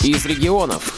из регионов.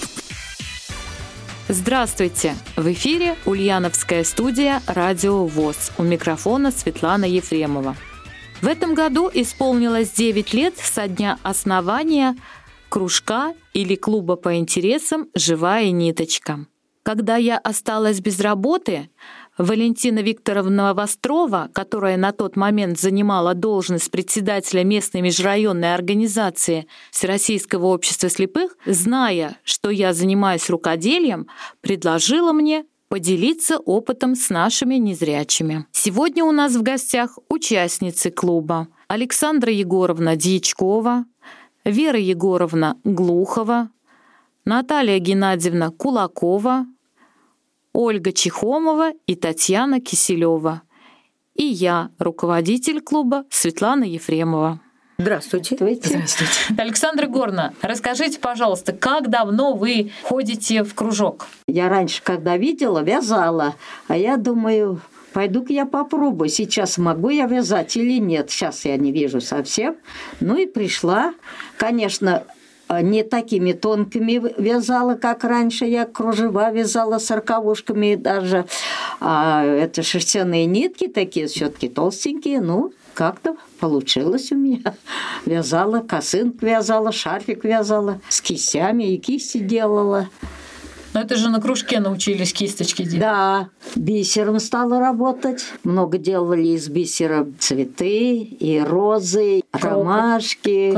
Здравствуйте! В эфире Ульяновская студия «Радио ВОС». У микрофона Светлана Ефремова. В этом году исполнилось 9 лет со дня основания кружка или клуба по интересам «Живая ниточка». Когда я осталась без работы, Валентина Викторовна Вострова, которая на тот момент занимала должность председателя местной межрайонной организации Всероссийского общества слепых, зная, что я занимаюсь рукоделием, предложила мне поделиться опытом с нашими незрячими. Сегодня у нас в гостях участницы клуба: Александра Егоровна Дьячкова, Вера Егоровна Глухова, Наталья Геннадьевна Кулакова, Ольга Чехомова и Татьяна Киселева. И я, руководитель клуба, Светлана Ефремова. Здравствуйте. Здравствуйте. Александра Егоровна, расскажите, пожалуйста, как давно вы ходите в кружок? Я раньше, когда видела, вязала. А я думаю, пойду-ка я попробую. Сейчас могу я вязать или нет. Сейчас я не вижу совсем. Ну и пришла. Конечно, не такими тонкими вязала, как раньше. Я кружева вязала с арковушками даже. А это шерстяные нитки такие, все-таки толстенькие. Ну, как-то получилось у меня. Вязала, косынку вязала, шарфик вязала, с кистями и кисти делала. Но это же на кружке научились кисточки делать. Да, бисером стала работать. Много делали из бисера цветы, и розы, ромашки,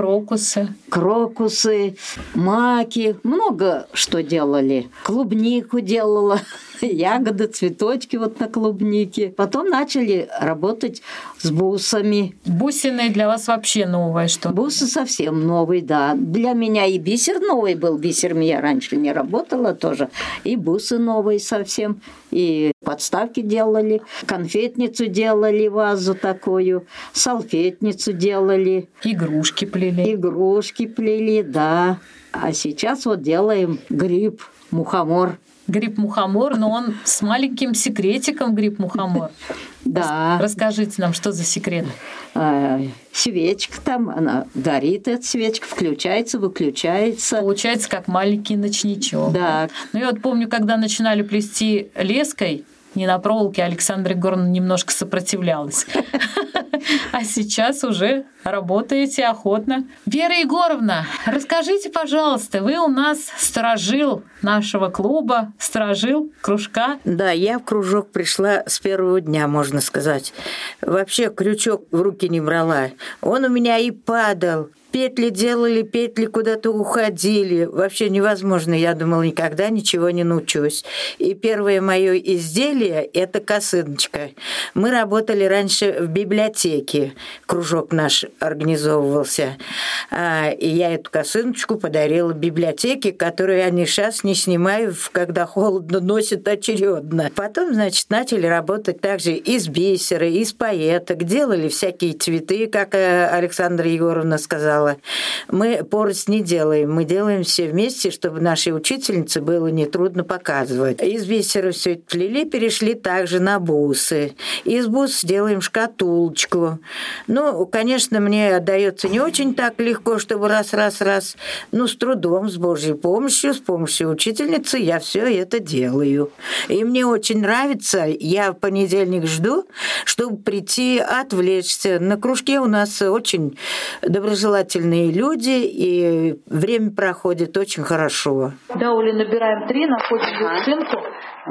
крокусы, маки. Много что делали. Клубнику делала, ягоды, цветочки вот на клубнике. Потом начали работать с бусами. Бусины для вас вообще новое что? Бусы совсем новый, да. Для меня и бисер новый был. Бисером я раньше не работала тоже. И бусы новые совсем. И подставки делали, конфетницу делали, вазу такую, салфетницу делали. Игрушки плели. Игрушки плели, да. А сейчас вот делаем гриб-мухомор. Гриб-мухомор, но он с маленьким секретиком гриб-мухомор. Да. Расскажите нам, что за секрет? Свечка там, она горит, эта свечка, включается, выключается. Получается, как маленький ночничок. Да. Ну, я вот помню, когда начинали плести леской, не на проволоке, Александра Егоровна немножко сопротивлялась. А сейчас уже работаете охотно. Вера Егоровна, расскажите, пожалуйста, вы у нас сторожил нашего клуба, сторожил кружка. Да, я в кружок пришла с первого дня, можно сказать. Вообще крючок в руки не брала. Он у меня и падал. Петли делали, петли куда-то уходили. Вообще невозможно. Я думала, никогда ничего не научусь. И первое мое изделие – это косыночка. Мы работали раньше в библиотеке. Кружок наш организовывался. И я эту косыночку подарила библиотеке, которую они сейчас не снимают, когда холодно, носят очередно. Потом, значит, начали работать также из бисера, из пайеток. Делали всякие цветы, как Александра Егоровна сказала. Мы порознь не делаем, мы делаем все вместе, чтобы нашей учительнице было нетрудно показывать. Из бисера все это плели, перешли также на бусы. Из бус делаем шкатулочку. Ну, конечно, мне отдается не очень так легко, чтобы раз. Но с трудом, с Божьей помощью, с помощью учительницы я все это делаю. И мне очень нравится, я в понедельник жду, чтобы прийти отвлечься. На кружке у нас очень доброжелательные люди, и время проходит очень хорошо. Да, Оля, набираем 3, находим вершинку.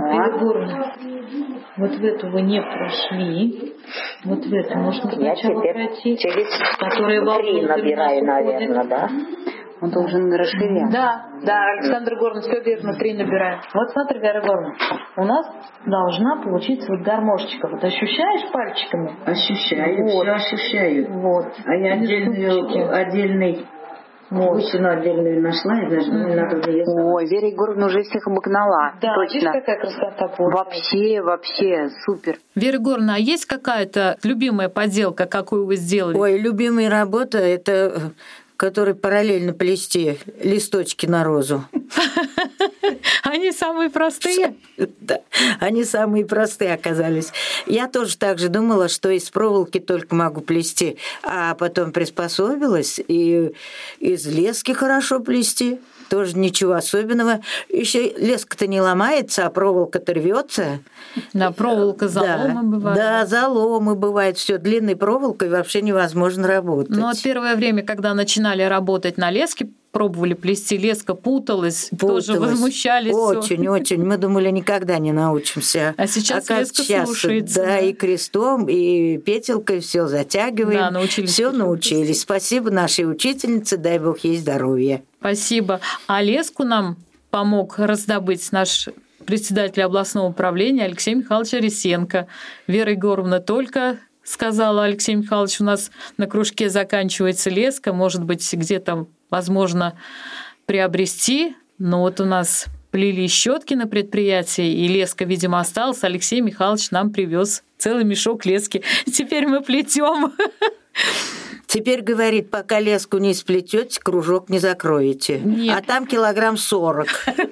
Вот в эту вы не прошли. Вот в эту можно сначала пройти. Через 3 набираю, наверное, да? Он должен расширяться. Да, Александра Егоровна, все верно, 3 набираем. Вот смотри, Вера Егоровна, у нас должна получиться вот гармошечка. Вот ощущаешь пальчиками? Ощущаю, вот. Все ощущаю. Вот. А я отдельный бусину отдельную нашла, и даже не надо в нее. Ой, Вера Егоровна уже всех обогнала. Да, точно. видишь, какая красота получается. Вообще, супер. Вера Егоровна, а есть какая-то любимая поделка, какую вы сделали? Ой, любимая работа – это который параллельно плести листочки на розу. Они самые простые? Да, они самые простые оказались. Я тоже так же думала, что из проволоки только могу плести, а потом приспособилась и из лески хорошо плести. Тоже ничего особенного. Еще леска-то не ломается, а проволока-то рвется. Да, проволока, заломы бывают. Да, заломы бывают. Все длинной проволокой вообще невозможно работать. Ну, вот первое время, когда начинали работать на леске, пробовали плести, леска путалась. Тоже возмущались. Очень. Мы думали, никогда не научимся. А сейчас леска слушается. Да, и крестом, и петелкой все затягиваем. Да, научились. Все научились. Спасибо нашей учительнице, дай бог ей здоровья. Спасибо. А леску нам помог раздобыть наш председатель областного управления Алексей Михайлович Арисенко. Вера Егоровна только сказала: Алексей Михайлович, у нас на кружке заканчивается леска, может быть, где-то возможно приобрести. Но вот у нас плели щетки на предприятии, и леска, видимо, осталась. Алексей Михайлович нам привез целый мешок лески. Теперь мы плетем. Теперь говорит, пока леску не сплетете, кружок не закроете. Нет. А там килограмм 40.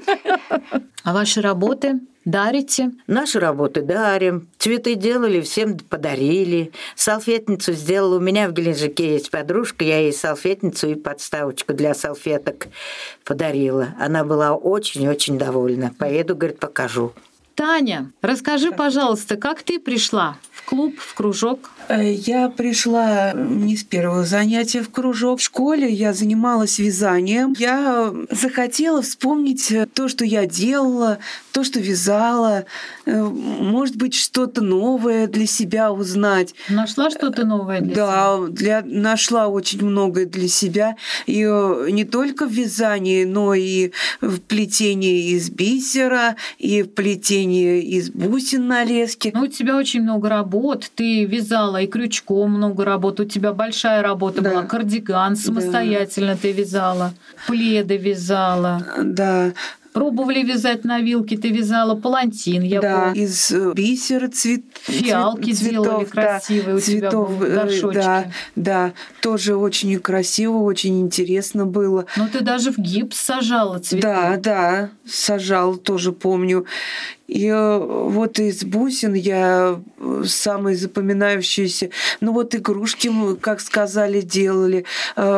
А ваши работы дарите? Наши работы дарим. Цветы делали, всем подарили. Салфетницу сделала. У меня в Геленджике есть подружка, я ей салфетницу и подставочку для салфеток подарила. Она была очень-очень довольна. Поеду, говорит, покажу. Таня, расскажи, пожалуйста, как ты пришла в клуб, в кружок? Я пришла не с первого занятия в кружок. В школе я занималась вязанием. Я захотела вспомнить то, что я делала, то, что вязала. Может быть, что-то новое для себя узнать. Нашла что-то новое для себя? Да, нашла очень многое для себя. И не только в вязании, но и в плетении из бисера, и в плетении из бусин на леске. Ну, у тебя очень много работ. Ты вязала и крючком много работ. У тебя большая работа была. Кардиган самостоятельно ты вязала. Пледы вязала. Да. Пробовали вязать на вилке, ты вязала палантин, я помню. Из бисера фиалки делали красивые, у тебя были горшочки. Да, тоже очень красиво, очень интересно было. Ну, ты даже в гипс сажала цветы. Да, сажала, тоже помню. И вот из бусин я самые запоминающиеся, игрушки, как сказали, делали.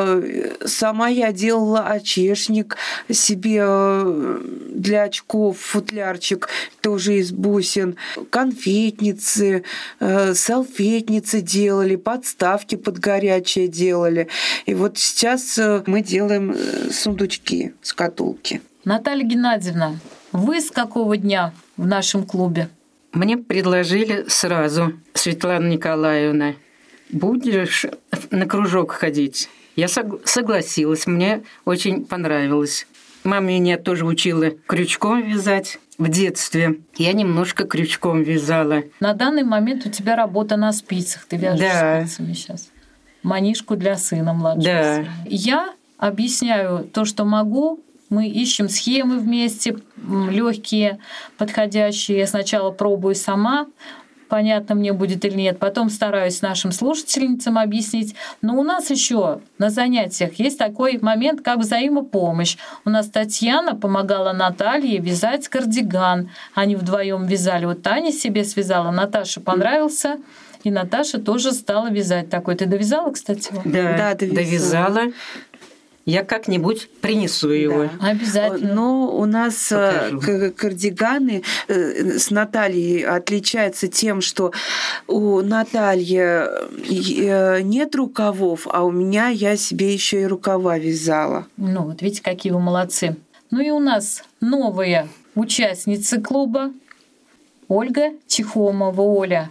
Сама я делала очешник себе для очков, футлярчик тоже из бусин. Конфетницы, салфетницы делали, подставки под горячее делали. И вот сейчас мы делаем сундучки, шкатулки. Наталья Геннадьевна, вы с какого дня в нашем клубе? Мне предложили сразу: Светлана Николаевна, будешь на кружок ходить? Я согласилась, мне очень понравилось. Мама меня тоже учила крючком вязать в детстве. Я немножко крючком вязала. На данный момент у тебя работа на спицах. Ты вяжешь спицами сейчас. Манишку для сына младшего. Да. Я объясняю то, что могу. Мы ищем схемы вместе, легкие, подходящие. Я сначала пробую сама, понятно мне будет или нет. Потом стараюсь нашим слушательницам объяснить. Но у нас еще на занятиях есть такой момент, как взаимопомощь. У нас Татьяна помогала Наталье вязать кардиган. Они вдвоем вязали. Вот Таня себе связала, Наташе понравился. И Наташа тоже стала вязать такой. Ты довязала, кстати? Да, довязала. Я как-нибудь принесу его. Обязательно. Но у нас кардиганы с Натальей отличаются тем, что у Натальи нет рукавов, а у меня я себе еще и рукава вязала. Ну вот видите, какие вы молодцы. Ну и у нас новая участница клуба Ольга Чехомова. Оля,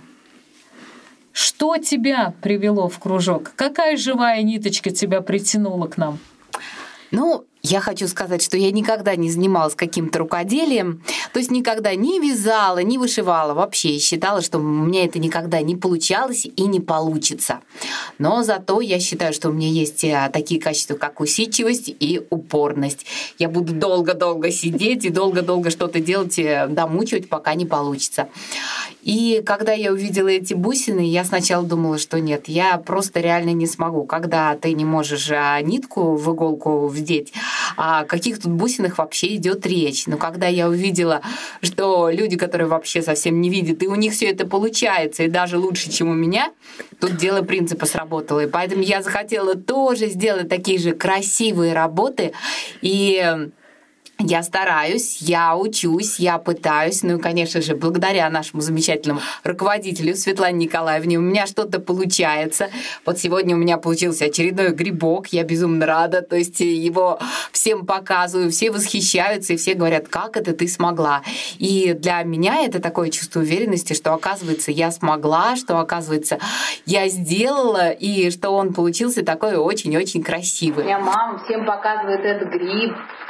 что тебя привело в кружок? Какая живая ниточка тебя притянула к нам? Ну, я хочу сказать, что я никогда не занималась каким-то рукоделием, то есть никогда не вязала, не вышивала вообще. Считала, что у меня это никогда не получалось и не получится. Но зато я считаю, что у меня есть такие качества, как усидчивость и упорность. Я буду долго-долго сидеть и долго-долго что-то делать, домучивать, пока не получится. И когда я увидела эти бусины, я сначала думала, что нет, я просто реально не смогу. Когда ты не можешь нитку в иголку вдеть, о каких тут бусинах вообще идет речь. Но когда я увидела, что люди, которые вообще совсем не видят, и у них все это получается, и даже лучше, чем у меня, тут дело принципа сработало. И поэтому я захотела тоже сделать такие же красивые работы. И я стараюсь, я учусь, я пытаюсь. Ну и, конечно же, благодаря нашему замечательному руководителю Светлане Николаевне у меня что-то получается. Вот сегодня у меня получился очередной грибок, я безумно рада. То есть его всем показываю, все восхищаются, и все говорят, как это ты смогла. И для меня это такое чувство уверенности, что, оказывается, я смогла, что, оказывается, я сделала, и что он получился такой очень-очень красивый. У меня мама всем показывает этот гриб.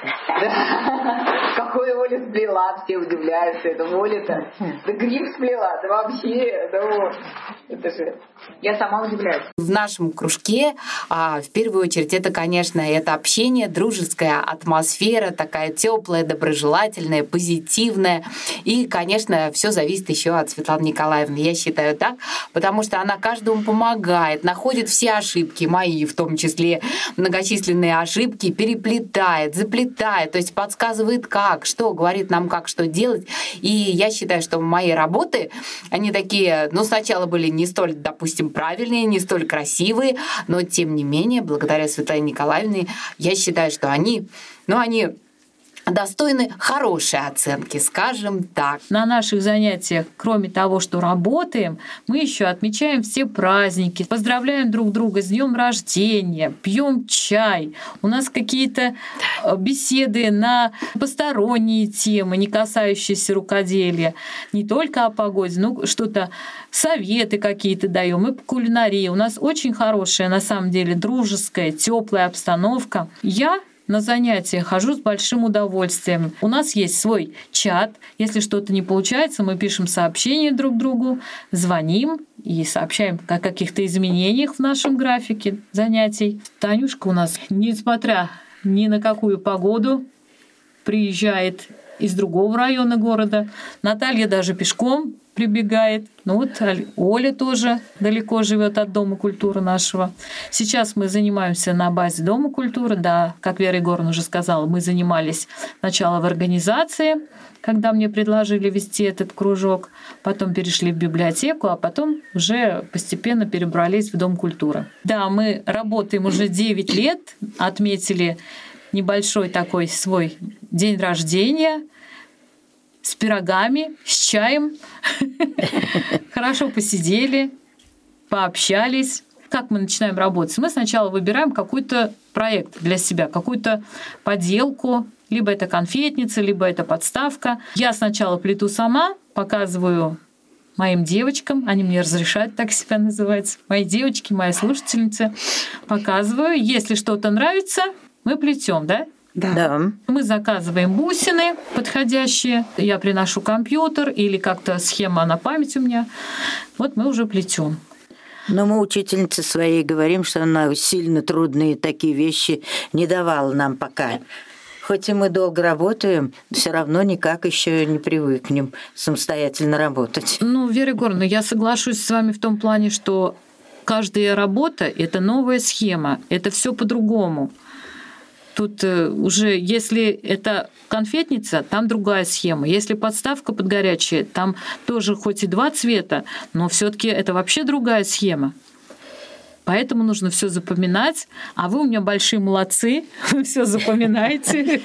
Какой Оля сплела, все удивляются. Это Оля-то, да гриб сплела, да вообще, да это же... Я сама удивляюсь. В нашем кружке, в первую очередь, это, конечно, это общение, дружеская атмосфера, такая теплая, доброжелательная, позитивная. И, конечно, все зависит еще от Светланы Николаевны. Я считаю так, потому что она каждому помогает, находит все ошибки, мои в том числе, многочисленные ошибки, переплетает, заплетает, то есть подсказывает как, что, говорит нам, как что делать. И я считаю, что мои работы, они такие, сначала были не столь, допустим, правильные, не столь красивые, но тем не менее, благодаря Светлане Николаевне, я считаю, что они достойны хорошей оценки, скажем так. На наших занятиях, кроме того, что работаем, мы еще отмечаем все праздники, поздравляем друг друга с днем рождения, пьем чай. У нас какие-то беседы на посторонние темы, не касающиеся рукоделия. Не только о погоде, но что-то, советы какие-то даем, и по кулинарии. У нас очень хорошая, на самом деле, дружеская, теплая обстановка. Я на занятия хожу с большим удовольствием. У нас есть свой чат. Если что-то не получается, мы пишем сообщения друг другу, звоним и сообщаем о каких-то изменениях в нашем графике занятий. Танюшка у нас, несмотря ни на какую погоду, приезжает из другого района города. Наталья даже пешком прибегает. Оля тоже далеко живет от Дома культуры нашего. Сейчас мы занимаемся на базе Дома культуры. Да, как Вера Егоровна уже сказала, мы занимались сначала в организации, когда мне предложили вести этот кружок, потом перешли в библиотеку, а потом уже постепенно перебрались в Дом культуры. Да, мы работаем уже 9 лет, отметили небольшой такой свой день рождения с пирогами, с чаем. Хорошо посидели, пообщались. Как мы начинаем работать? Мы сначала выбираем какой-то проект для себя, какую-то поделку, либо это конфетница, либо это подставка. Я сначала плету сама, показываю моим девочкам, они мне разрешают так себя называть, мои девочки, мои слушательницы, показываю. Если что-то нравится, мы плетем, да? Да. Мы заказываем бусины подходящие. Я приношу компьютер или как-то схема на память у меня. Вот мы уже плетем. Но мы учительнице своей говорим, что она сильно трудные такие вещи не давала нам пока. Хоть и мы долго работаем, все равно никак еще не привыкнем самостоятельно работать. Вера Егоровна, я соглашусь с вами в том плане, что каждая работа — это новая схема, это все по-другому. Тут уже, если это конфетница, там другая схема. Если подставка под горячее, там тоже хоть и 2 цвета, но все-таки это вообще другая схема. Поэтому нужно все запоминать. А вы у меня большие молодцы, вы все запоминаете,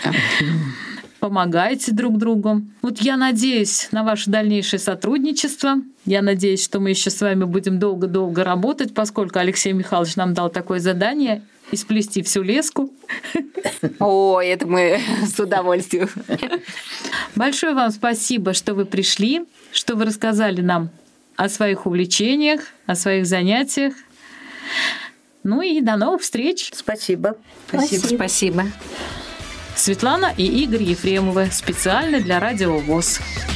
помогаете друг другу. Я надеюсь на ваше дальнейшее сотрудничество. Я надеюсь, что мы еще с вами будем долго-долго работать, поскольку Алексей Михайлович нам дал такое задание — и сплести всю леску. Ой, это мы с удовольствием. Большое вам спасибо, что вы пришли, что вы рассказали нам о своих увлечениях, о своих занятиях. И до новых встреч. Спасибо. Спасибо. Светлана и Игорь Ефремовы. Специально для Радио ВОС.